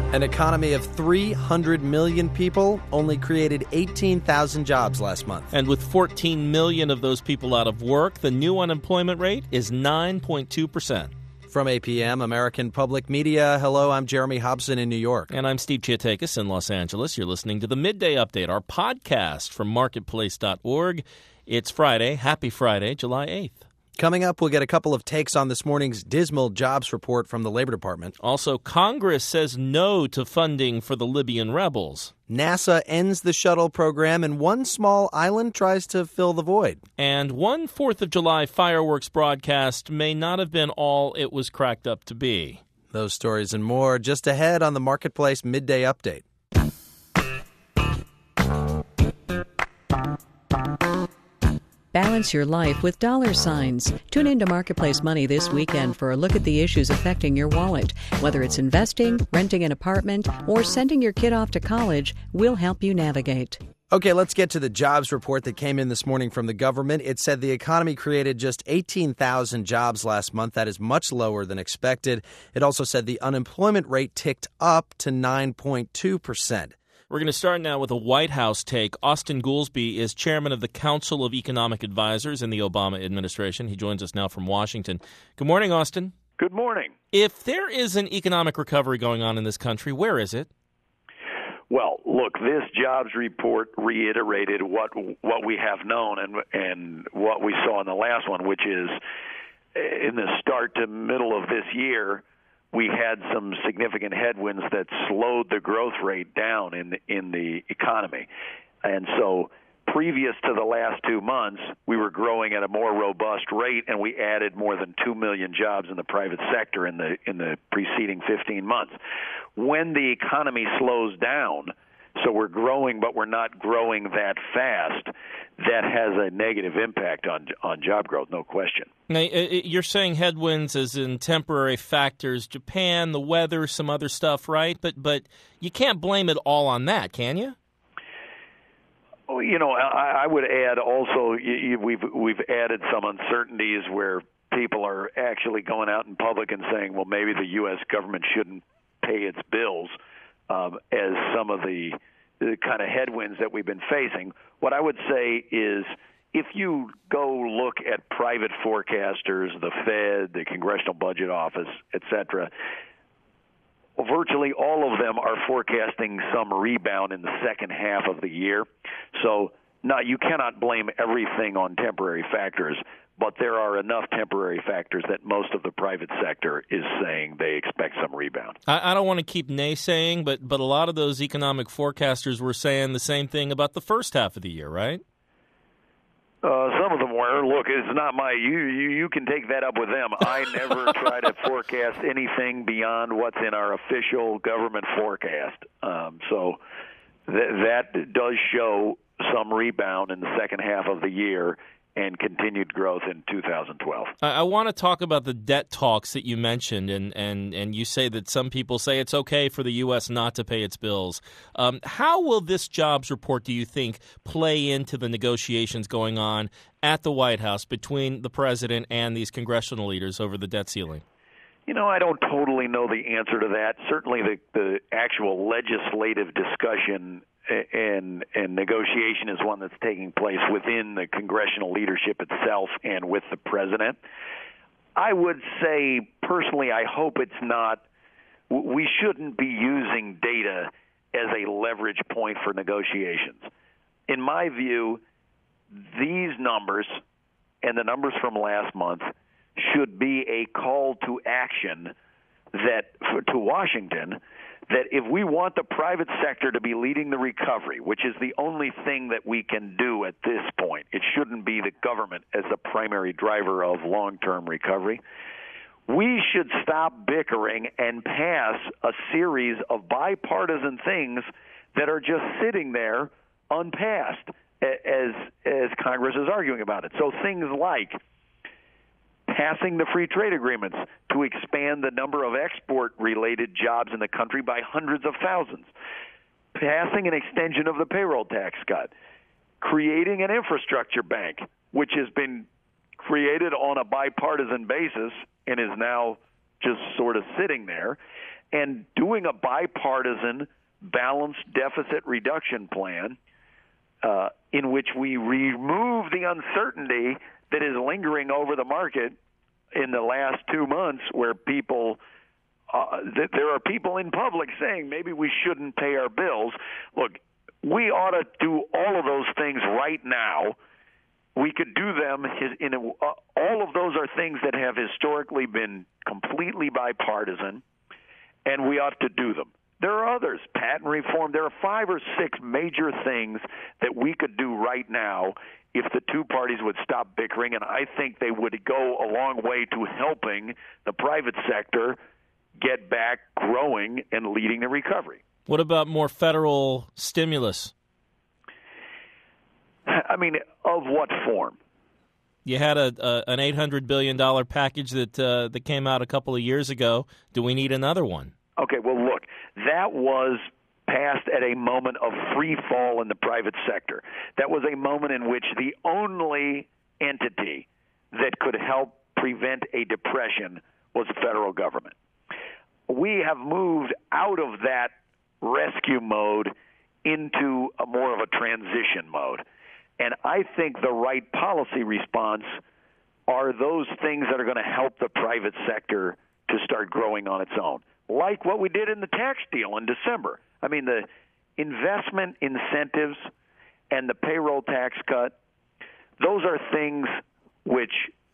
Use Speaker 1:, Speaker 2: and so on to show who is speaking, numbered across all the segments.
Speaker 1: An economy of 300 million people only created 18,000 jobs last month.
Speaker 2: And with 14 million of those people out of work, the new unemployment rate is 9.2%.
Speaker 1: From APM, American Public Media, hello, I'm Jeremy Hobson in New York.
Speaker 2: And I'm Steve Chiatakis in Los Angeles. You're listening to the Midday Update, our podcast from marketplace.org. It's Friday. Happy Friday, July 8th.
Speaker 1: Coming up, we'll get a couple of takes on this morning's dismal jobs report from the Labor Department.
Speaker 2: Also, Congress says no to funding for the Libyan rebels.
Speaker 1: NASA ends the shuttle program, and one small island tries to fill the void.
Speaker 2: And one 4th of July fireworks broadcast may not have been all it was cracked up to be.
Speaker 1: Those stories and more just ahead on the Marketplace Midday Update.
Speaker 3: Balance your life with dollar signs. Tune into Marketplace Money this weekend for a look at the issues affecting your wallet. Whether it's investing, renting an apartment, or sending your kid off to college, we'll help you navigate.
Speaker 1: Okay, let's get to the jobs report that came in this morning from the government. It said the economy created just 18,000 jobs last month. That is much lower than expected. It also said the unemployment rate ticked up to 9.2%.
Speaker 2: We're going to start now with a White House take. Austan Goolsbee is chairman of the Council of Economic Advisors in the Obama administration. He joins us now from Washington. Good morning, Austan.
Speaker 4: Good morning.
Speaker 2: If there is an economic recovery going on in this country, where is it?
Speaker 4: Well, look, this jobs report reiterated what we have known and what we saw in the last one, which is in the start to middle of this year, we had some significant headwinds that slowed the growth rate down in the economy. And so previous to the last 2 months, we were growing at a more robust rate, and we added more than 2 million jobs in the private sector in the preceding 15 months. When the economy slows down, so we're growing, but we're not growing that fast, that has a negative impact on job growth, no question.
Speaker 2: Now, you're saying headwinds as in temporary factors, Japan, the weather, some other stuff, right? But you can't blame it all on that, can you?
Speaker 4: Oh, you know, I would add also we've added some uncertainties where people are actually going out in public and saying, well, maybe the U.S. government shouldn't pay its bills as some of the kind of headwinds that we've been facing. What I would say is if you go look at private forecasters, the Fed, the Congressional Budget Office, et cetera, virtually all of them are forecasting some rebound in the second half of the year. So you cannot blame everything on temporary factors, but there are enough temporary factors that most of the private sector is saying they expect some rebound.
Speaker 2: I don't want to keep naysaying, but a lot of those economic forecasters were saying the same thing about the first half of the year, right?
Speaker 4: Some of them were. Look, it's not you can take that up with them. I never try to forecast anything beyond what's in our official government forecast. So that does show some rebound in the second half of the year and continued growth in 2012.
Speaker 2: I want to talk about the debt talks that you mentioned, and you say that some people say it's okay for the U.S. not to pay its bills. How will this jobs report, do you think, play into the negotiations going on at the White House between the president and these congressional leaders over the debt ceiling?
Speaker 4: You know, I don't totally know the answer to that. Certainly the actual legislative discussion and negotiation is one that's taking place within the congressional leadership itself and with the president. I would say, personally, I hope it's not – we shouldn't be using data as a leverage point for negotiations. In my view, these numbers and the numbers from last month should be a call to action to Washington that if we want the private sector to be leading the recovery, which is the only thing that we can do at this point, it shouldn't be the government as the primary driver of long-term recovery, we should stop bickering and pass a series of bipartisan things that are just sitting there unpassed as Congress is arguing about it. So things like passing the free trade agreements to expand the number of export-related jobs in the country by hundreds of thousands, passing an extension of the payroll tax cut, creating an infrastructure bank, which has been created on a bipartisan basis and is now just sort of sitting there, and doing a bipartisan balanced deficit reduction plan in which we remove the uncertainty that is lingering over the market in the last 2 months, where people there are people in public saying maybe we shouldn't pay our bills. Look, we ought to do all of those things right now. We could do them all of those are things that have historically been completely bipartisan, and we ought to do them. There are others, patent reform. There are 5 or 6 major things that we could do right now if the two parties would stop bickering, and I think they would go a long way to helping the private sector get back growing and leading the recovery.
Speaker 2: What about more federal stimulus?
Speaker 4: I mean, of what form?
Speaker 2: You had an $800 billion package that came out a couple of years ago. Do we need another one?
Speaker 4: Okay, well, look, that was passed at a moment of free fall in the private sector. That was a moment in which the only entity that could help prevent a depression was the federal government. We have moved out of that rescue mode into a more of a transition mode. And I think the right policy response are those things that are going to help the private sector to start growing on its own, like what we did in the tax deal in December. I mean, the investment incentives and the payroll tax cut, those are things which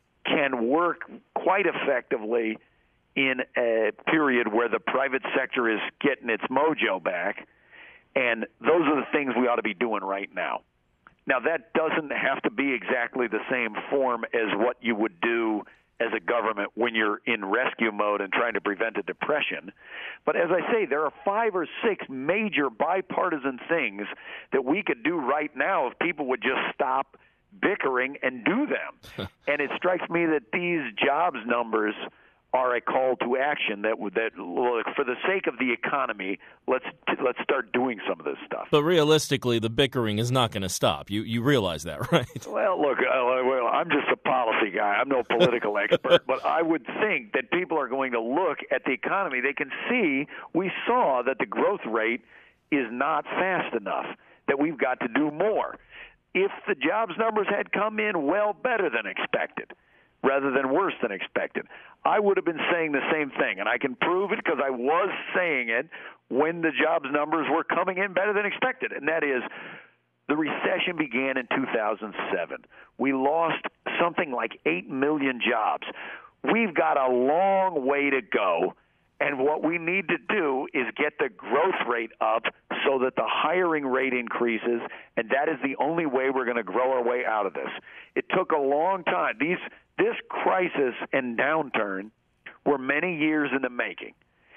Speaker 4: can work quite effectively in a period where the private sector is getting its mojo back, and those are the things we ought to be doing right now. Now, that doesn't have to be exactly the same form as what you would do as a government when you're in rescue mode and trying to prevent a depression. But as I say, there are 5 or 6 major bipartisan things that we could do right now if people would just stop bickering and do them. And it strikes me that these jobs numbers are a call to action that look, for the sake of the economy, let's start doing some of this stuff.
Speaker 2: But realistically, the bickering is not going to stop. You realize that, right?
Speaker 4: Well, look, I'm just a policy guy. I'm no political expert, but I would think that people are going to look at the economy. They can see we saw that the growth rate is not fast enough, that we've got to do more. If the jobs numbers had come in well better than expected, rather than worse than expected, I would have been saying the same thing, and I can prove it because I was saying it when the jobs numbers were coming in better than expected, and that is the recession began in 2007. We lost something like 8 million jobs. We've got a long way to go, and what we need to do is get the growth rate up so that the hiring rate increases, and that is the only way we're going to grow our way out of this. It took a long time. This crisis and downturn were many years in the making.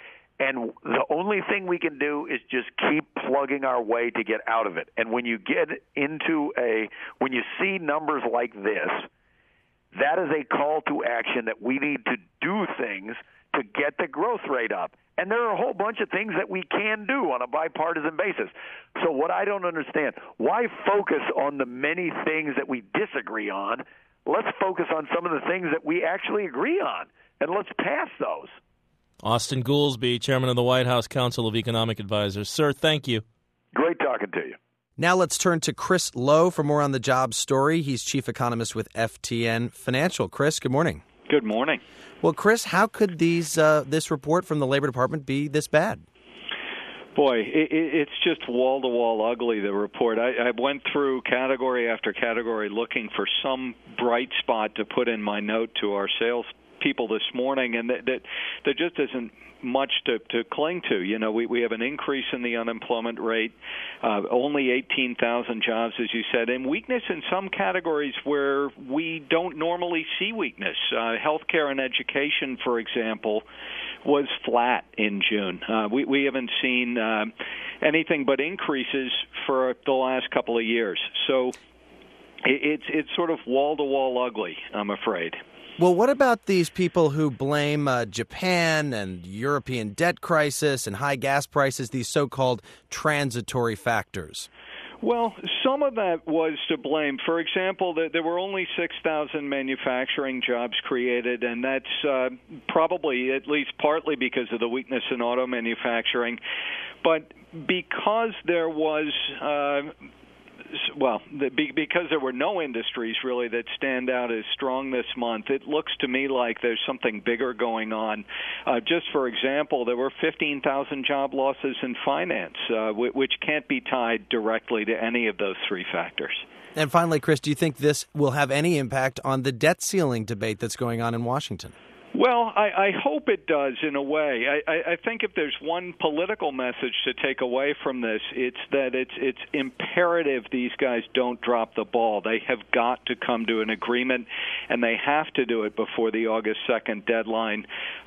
Speaker 4: And the only thing we can do is just keep plugging our way to get out of it. And when you get when you see numbers like this, that is a call to action that we need to do things to get the growth rate up. And there are a whole bunch of things that we can do on a bipartisan basis. So what I don't understand, why focus on the many things that we disagree on? Let's focus on some of the things that we actually agree on, and let's pass those.
Speaker 2: Austan Goolsbee, Chairman of the White House Council of Economic Advisors. Sir, thank you.
Speaker 4: Great talking to you.
Speaker 1: Now let's turn to Chris Lowe for more on the jobs story. He's chief economist with FTN Financial. Chris, good morning.
Speaker 5: Good morning.
Speaker 1: Well, Chris, how could this report from the Labor Department be this bad?
Speaker 5: Boy, it's just wall-to-wall ugly, the report. I went through category after category looking for some bright spot to put in my note to our sales people this morning, and that there just isn't much to cling to. You know, we have an increase in the unemployment rate, only 18,000 jobs, as you said, and weakness in some categories where we don't normally see weakness. Healthcare and education, for example, was flat in June. We haven't seen anything but increases for the last couple of years. So it's sort of wall-to-wall ugly, I'm afraid.
Speaker 1: Well, what about these people who blame Japan and European debt crisis and high gas prices, these so-called transitory factors?
Speaker 5: Well, some of that was to blame. For example, there were only 6,000 manufacturing jobs created, and that's probably at least partly because of the weakness in auto manufacturing. But because there was because there were no industries really that stand out as strong this month, it looks to me like there's something bigger going on. Just for example, there were 15,000 job losses in finance, which can't be tied directly to any of those three factors.
Speaker 1: And finally, Chris, do you think this will have any impact on the debt ceiling debate that's going on in Washington?
Speaker 5: Well, I hope it does in a way. I think if there's one political message to take away from this, it's that it's imperative these guys don't drop the ball. They have got to come to an agreement, and they have to do it before the August 2nd deadline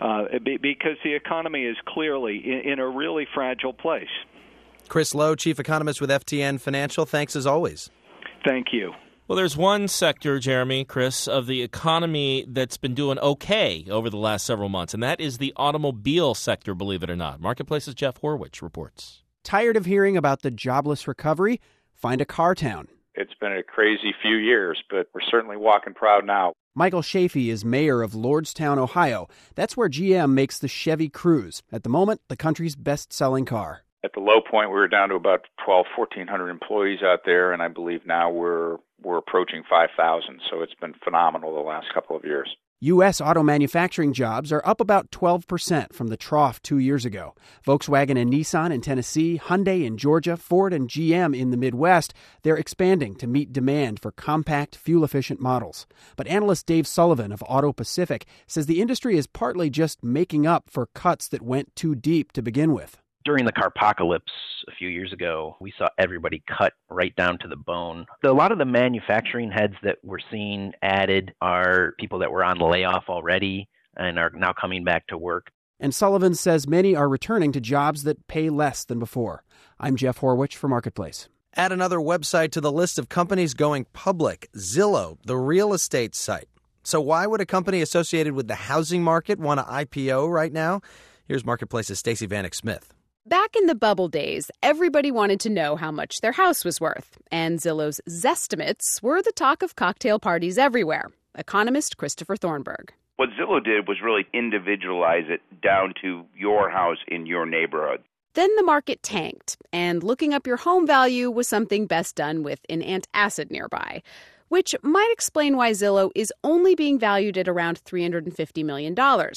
Speaker 5: because the economy is clearly in a really fragile place.
Speaker 1: Chris Lowe, Chief Economist with FTN Financial, thanks as always.
Speaker 5: Thank you.
Speaker 2: Well, there's one sector, Jeremy, Chris, of the economy that's been doing okay over the last several months, and that is the automobile sector, believe it or not. Marketplace's Jeff Horwich reports.
Speaker 6: Tired of hearing about the jobless recovery? Find a car town.
Speaker 7: It's been a crazy few years, but we're certainly walking proud now.
Speaker 6: Michael Chafee is mayor of Lordstown, Ohio. That's where GM makes the Chevy Cruze, at the moment the country's best-selling car.
Speaker 7: At the low point, we were down to about 1,400 employees out there, and I believe now we're approaching 5,000, so it's been phenomenal the last couple of years.
Speaker 6: U.S. auto manufacturing jobs are up about 12% from the trough 2 years ago. Volkswagen and Nissan in Tennessee, Hyundai in Georgia, Ford and GM in the Midwest, they're expanding to meet demand for compact, fuel-efficient models. But analyst Dave Sullivan of Auto Pacific says the industry is partly just making up for cuts that went too deep to begin with.
Speaker 8: During the carpocalypse a few years ago, we saw everybody cut right down to the bone. A lot of the manufacturing heads that we're seeing added are people that were on layoff already and are now coming back to work.
Speaker 6: And Sullivan says many are returning to jobs that pay less than before. I'm Jeff Horwich for Marketplace.
Speaker 1: Add another website to the list of companies going public, Zillow, the real estate site. So why would a company associated with the housing market want to IPO right now? Here's Marketplace's Stacey Vanek Smith.
Speaker 9: Back in the bubble days, everybody wanted to know how much their house was worth, and Zillow's Zestimates were the talk of cocktail parties everywhere. Economist Christopher Thornburg.
Speaker 10: What Zillow did was really individualize it down to your house in your neighborhood.
Speaker 9: Then the market tanked, and looking up your home value was something best done with an antacid nearby, which might explain why Zillow is only being valued at around $350 million.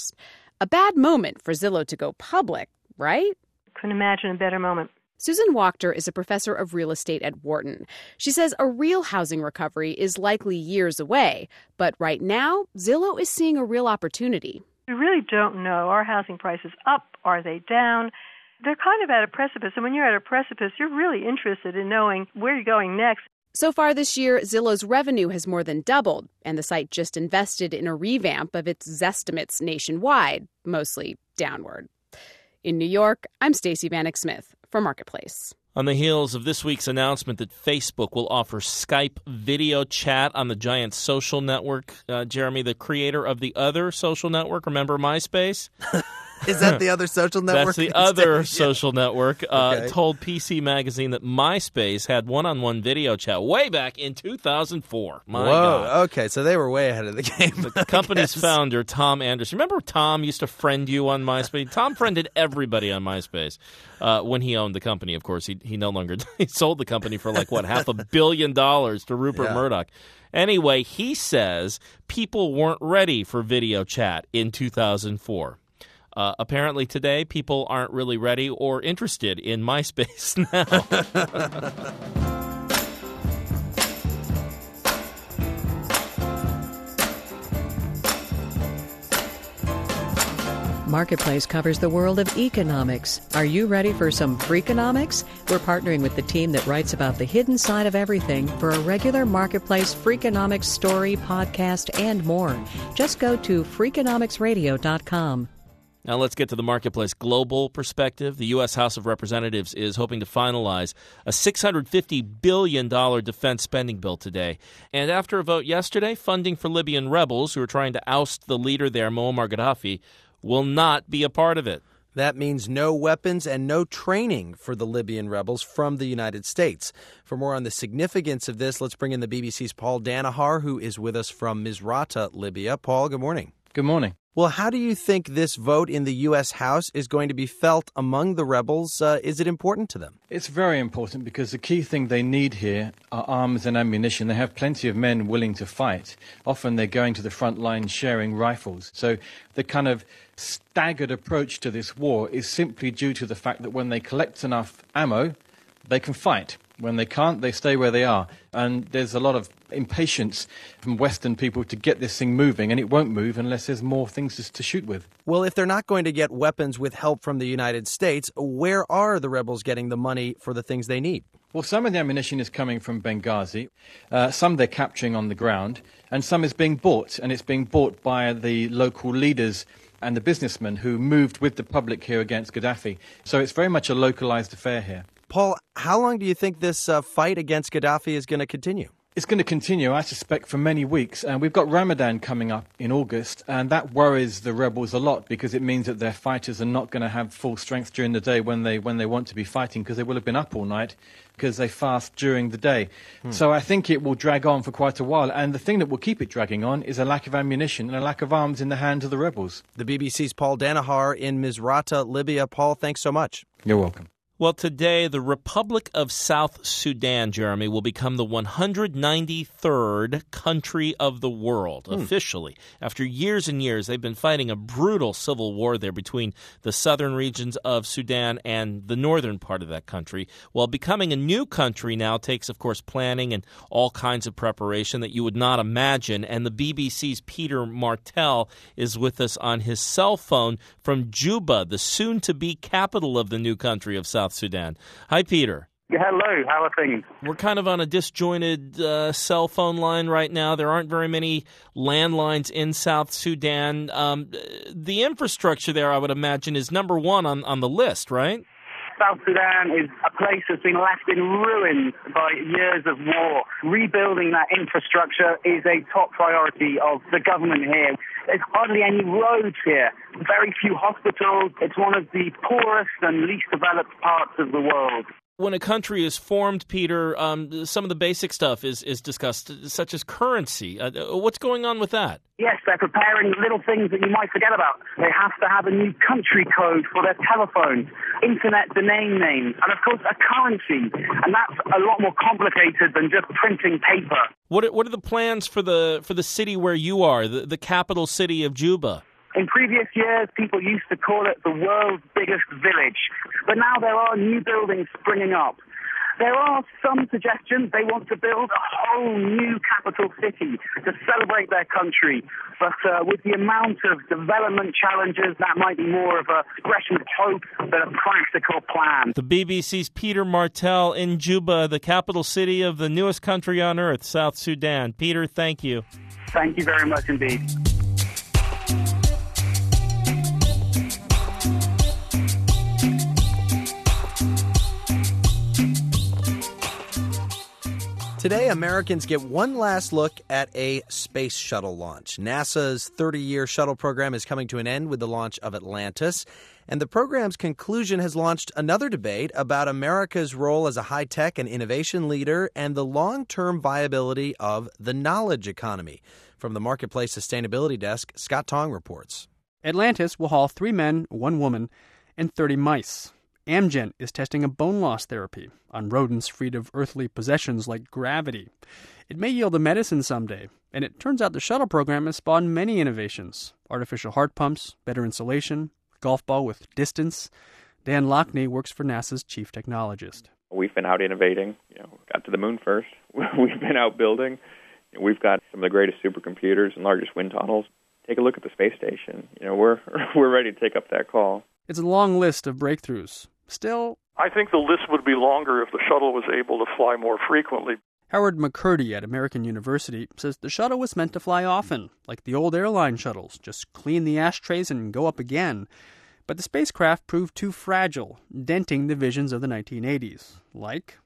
Speaker 9: A bad moment for Zillow to go public, right?
Speaker 11: Couldn't imagine a better moment.
Speaker 9: Susan Wachter is a professor of real estate at Wharton. She says a real housing recovery is likely years away, but right now, Zillow is seeing a real opportunity.
Speaker 11: We really don't know. Are housing prices up? Are they down? They're kind of at a precipice, and when you're at a precipice, you're really interested in knowing where you're going next.
Speaker 9: So far this year, Zillow's revenue has more than doubled, and the site just invested in a revamp of its Zestimates nationwide, mostly downward. In New York, I'm Stacey Vanek Smith for Marketplace.
Speaker 2: On the heels of this week's announcement that Facebook will offer Skype video chat on the giant social network, Jeremy, the creator of the other social network, remember MySpace?
Speaker 1: Is that the other social network?
Speaker 2: That's the other social network. Told PC Magazine that MySpace had one-on-one video chat way back in 2004. My God.
Speaker 1: Okay, so they were way ahead of the game.
Speaker 2: The company's founder, Tom Anderson. Remember Tom used to friend you on MySpace? Tom friended everybody on MySpace when he owned the company, of course. He no longer he sold the company for like, $500 million to Rupert Murdoch. Anyway, he says people weren't ready for video chat in 2004. Apparently today, people aren't really ready or interested in MySpace now.
Speaker 3: Marketplace covers the world of economics. Are you ready for some Freakonomics? We're partnering with the team that writes about the hidden side of everything for a regular Marketplace Freakonomics story, podcast, and more. Just go to Freakonomicsradio.com.
Speaker 2: Now let's get to the Marketplace global perspective. The U.S. House of Representatives is hoping to finalize a $650 billion defense spending bill today. And after a vote yesterday, funding for Libyan rebels who are trying to oust the leader there, Muammar Gaddafi, will not be a part of it.
Speaker 1: That means no weapons and no training for the Libyan rebels from the United States. For more on the significance of this, let's bring in the BBC's Paul Danaher, who is with us from Misrata, Libya. Paul, good morning.
Speaker 12: Good morning.
Speaker 1: Well, how do you think this vote in the U.S. House is going to be felt among the rebels? Is it important to them?
Speaker 12: It's very important because the key thing they need here are arms and ammunition. They have plenty of men willing to fight. Often they're going to the front line sharing rifles. So the kind of staggered approach to this war is simply due to the fact that when they collect enough ammo, they can fight. When they can't, they stay where they are. And there's a lot of impatience from Western people to get this thing moving, and it won't move unless there's more things to shoot with.
Speaker 1: Well, if they're not going to get weapons with help from the United States, where are the rebels getting the money for the things they need?
Speaker 12: Well, some of the ammunition is coming from Benghazi, some they're capturing on the ground, and some is being bought, and it's being bought by the local leaders and the businessmen who moved with the public here against Gaddafi. So it's very much a localized affair here.
Speaker 1: Paul, how long do you think this fight against Gaddafi is going to continue?
Speaker 12: It's going to continue, I suspect, for many weeks. And we've got Ramadan coming up in August, and that worries the rebels a lot because it means that their fighters are not going to have full strength during the day when they want to be fighting, because they will have been up all night because they fast during the day. So I think it will drag on for quite a while. And the thing that will keep it dragging on is a lack of ammunition and a lack of arms in the hands of the rebels.
Speaker 1: The BBC's Paul Danaher in Misrata, Libya. Paul, thanks so much.
Speaker 12: You're welcome.
Speaker 2: Well, today, the Republic of South Sudan, Jeremy, will become the 193rd country of the world, officially. After years and years, they've been fighting a brutal civil war there between the southern regions of Sudan and the northern part of that country. Well, becoming a new country now takes, of course, planning and all kinds of preparation that you would not imagine. And the BBC's Peter Martell is with us on his cell phone from Juba, the soon-to-be capital of the new country of South Sudan. Hi, Peter.
Speaker 13: Hello, how are things?
Speaker 2: We're kind of on a disjointed cell phone line right now. There aren't very many landlines in South Sudan. The infrastructure there, I would imagine, is number one on the list, right?
Speaker 13: South Sudan is a place that's been left in ruins by years of war. Rebuilding that infrastructure is a top priority of the government here. There's hardly any roads here, very few hospitals. It's one of the poorest and least developed parts of the world.
Speaker 2: When a country is formed, Peter, some of the basic stuff is discussed, such as currency. What's going on with that?
Speaker 13: Yes, they're preparing little things that you might forget about. They have to have a new country code for their telephones, internet domain names, and of course a currency. And that's a lot more complicated than just printing paper.
Speaker 2: What are the plans for the city where you are, the capital city of Juba?
Speaker 13: In previous years, people used to call it the world's biggest village, but now there are new buildings springing up. There are some suggestions they want to build a whole new capital city to celebrate their country, but with the amount of development challenges, that might be more of an expression of hope than a practical plan.
Speaker 2: The BBC's Peter Martell in Juba, the capital city of the newest country on earth, South Sudan. Peter, thank you.
Speaker 13: Thank you very much indeed.
Speaker 1: Today, Americans get one last look at a space shuttle launch. NASA's 30-year shuttle program is coming to an end with the launch of Atlantis. And the program's conclusion has launched another debate about America's role as a high-tech and innovation leader and the long-term viability of the knowledge economy. From the Marketplace Sustainability Desk, Scott Tong reports.
Speaker 6: Atlantis will haul 3 men, 1 woman, and 30 mice. Amgen is testing a bone loss therapy on rodents freed of earthly possessions like gravity. It may yield a medicine someday, and it turns out the shuttle program has spawned many innovations. Artificial heart pumps, better insulation, golf ball with distance. Dan Lockney works for NASA's chief technologist.
Speaker 14: We've been out innovating. Got to the moon first. We've been out building. We've got some of the greatest supercomputers and largest wind tunnels. Take a look at the space station. We're ready to take up that call.
Speaker 6: It's a long list of breakthroughs. Still,
Speaker 15: I think the list would be longer if the shuttle was able to fly more frequently.
Speaker 6: Howard McCurdy at American University says the shuttle was meant to fly often, like the old airline shuttles, just clean the ashtrays and go up again. But the spacecraft proved too fragile, denting the visions of the 1980s, like...
Speaker 15: Oh, we're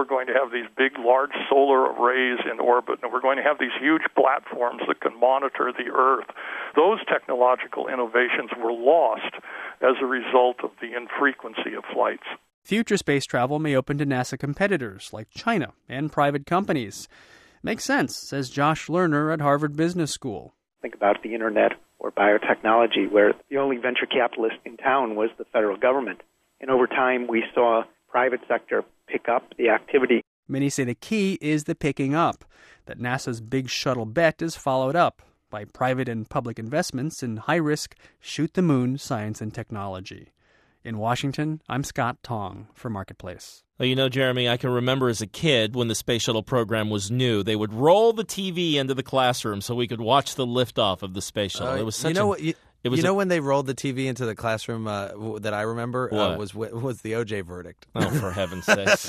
Speaker 15: going to have these big, large solar arrays in orbit, and we're going to have these huge platforms that can monitor the Earth. Those technological innovations were lost as a result of the infrequency of flights.
Speaker 6: Future space travel may open to NASA competitors like China and private companies. Makes sense, says Josh Lerner at Harvard Business School.
Speaker 16: Think about the internet or biotechnology, where the only venture capitalist in town was the federal government. And over time, we saw private sector pick up the activity.
Speaker 6: Many say the key is the picking up, that NASA's big shuttle bet is followed up by private and public investments in high-risk, shoot-the-moon science and technology. In Washington, I'm Scott Tong for Marketplace.
Speaker 2: Well, you know, Jeremy, I can remember as a kid when the space shuttle program was new, they would roll the TV into the classroom so we could watch the liftoff of the space shuttle. It was such
Speaker 1: when they rolled the TV into the classroom that I remember was the OJ verdict.
Speaker 2: Oh, for heaven's sakes.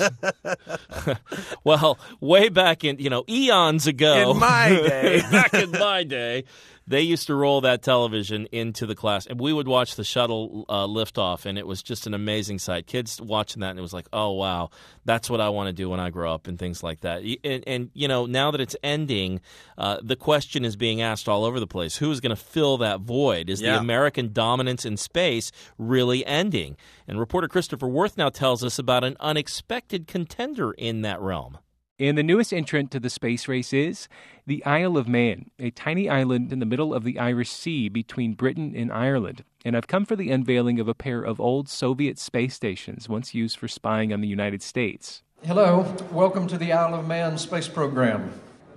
Speaker 2: Well, way back in, eons ago.
Speaker 1: In my day.
Speaker 2: Back in my day, they used to roll that television into the class, and we would watch the shuttle lift off, and it was just an amazing sight. Kids watching that, and it was like, oh, wow, that's what I want to do when I grow up and things like that. And now that it's ending, the question is being asked all over the place. Who's going to fill that void? Is the American dominance in space really ending? And reporter Christopher Worth now tells us about an unexpected contender in that realm.
Speaker 17: And the newest entrant to the space race is the Isle of Man, a tiny island in the middle of the Irish Sea between Britain and Ireland. And I've come for the unveiling of a pair of old Soviet space stations once used for spying on the United States.
Speaker 18: Hello, welcome to the Isle of Man space program.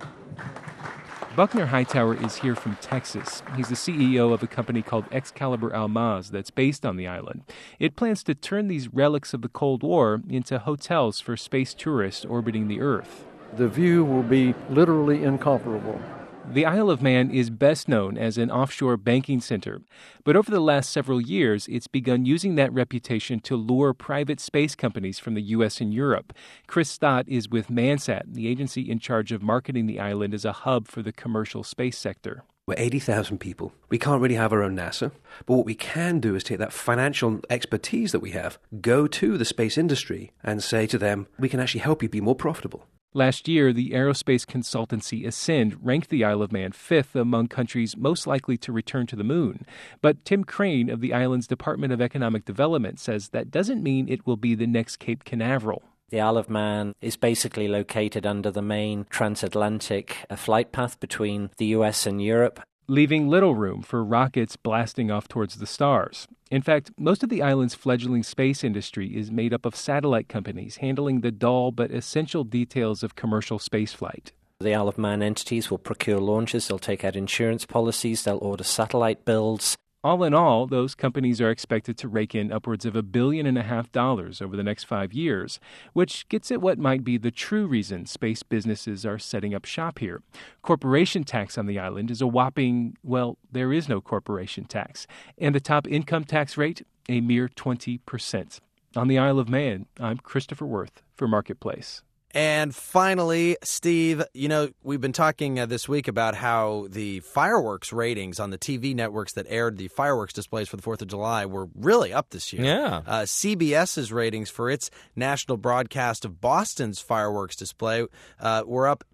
Speaker 17: Buckner Hightower is here from Texas. He's the CEO of a company called Excalibur Almaz that's based on the island. It plans to turn these relics of the Cold War into hotels for space tourists orbiting the Earth.
Speaker 18: The view will be literally incomparable.
Speaker 17: The Isle of Man is best known as an offshore banking center, but over the last several years, it's begun using that reputation to lure private space companies from the U.S. and Europe. Chris Stott is with Mansat, the agency in charge of marketing the island as a hub for the commercial space sector.
Speaker 19: We're 80,000 people. We can't really have our own NASA, but what we can do is take that financial expertise that we have, go to the space industry and say to them, we can actually help you be more profitable.
Speaker 17: Last year, the aerospace consultancy Ascend ranked the Isle of Man fifth among countries most likely to return to the moon. But Tim Crane of the island's Department of Economic Development says that doesn't mean it will be the next Cape Canaveral.
Speaker 20: The Isle of Man is basically located under the main transatlantic flight path between the U.S. and Europe,
Speaker 17: leaving little room for rockets blasting off towards the stars. In fact, most of the island's fledgling space industry is made up of satellite companies handling the dull but essential details of commercial spaceflight.
Speaker 20: The Isle of Man entities will procure launches, they'll take out insurance policies, they'll order satellite builds.
Speaker 17: All in all, those companies are expected to rake in upwards of $1.5 billion over the next 5 years, which gets at what might be the true reason space businesses are setting up shop here. Corporation tax on the island is a whopping, well, there is no corporation tax, and the top income tax rate, a mere 20%. On the Isle of Man, I'm Christopher Worth for Marketplace.
Speaker 1: And finally, Steve, we've been talking this week about how the fireworks ratings on the TV networks that aired the fireworks displays for the 4th of July were really up this year.
Speaker 2: Yeah.
Speaker 1: CBS's ratings for its national broadcast of Boston's fireworks display were up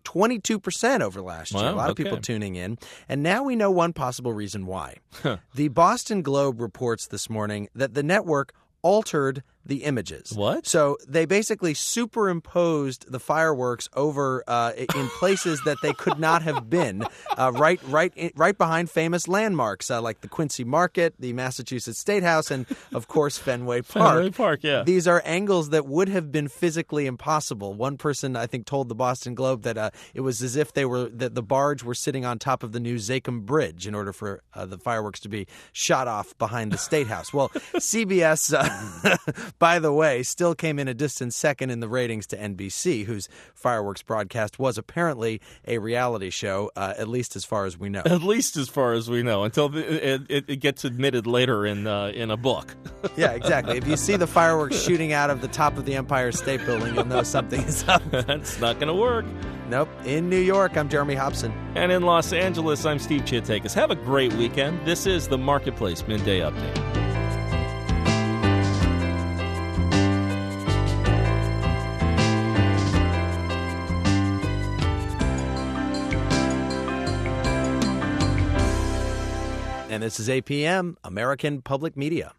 Speaker 1: 22% over last year. A lot of people tuning in. And now we know one possible reason why. The Boston Globe reports this morning that the network altered the images.
Speaker 2: What?
Speaker 1: So they basically superimposed the fireworks over in places that they could not have been, right behind famous landmarks like the Quincy Market, the Massachusetts State House, and of course Fenway Park.
Speaker 2: Fenway Park, yeah.
Speaker 1: These are angles that would have been physically impossible. One person, I think, told the Boston Globe that it was as if that the barge were sitting on top of the new Zakim Bridge in order for the fireworks to be shot off behind the State House. Well, CBS, by the way, still came in a distant second in the ratings to NBC, whose fireworks broadcast was apparently a reality show, at least as far as we know.
Speaker 2: At least as far as we know, until it gets admitted later in a book.
Speaker 1: Yeah, exactly. If you see the fireworks shooting out of the top of the Empire State Building, you'll know something is up.
Speaker 2: That's not going to work.
Speaker 1: Nope. In New York, I'm Jeremy Hobson.
Speaker 2: And in Los Angeles, I'm Steve Chiatakis. Have a great weekend. This is the Marketplace Midday Update.
Speaker 1: And this is APM, American Public Media.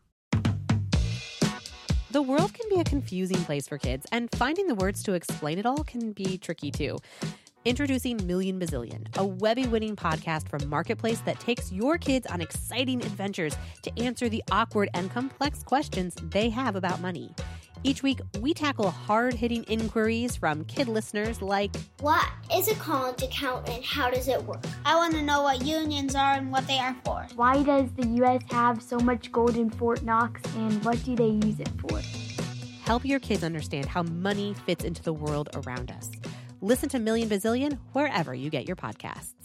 Speaker 21: The world can be a confusing place for kids, and finding the words to explain it all can be tricky too. Introducing Million Bazillion, a Webby-winning podcast from Marketplace that takes your kids on exciting adventures to answer the awkward and complex questions they have about money. Each week, we tackle hard-hitting inquiries from kid listeners like,
Speaker 22: what is a college account and how does it work? I want to know what unions are and what they are for.
Speaker 23: Why does the U.S. have so much gold in Fort Knox, and what do they use it for?
Speaker 21: Help your kids understand how money fits into the world around us. Listen to Million Bazillion wherever you get your podcasts.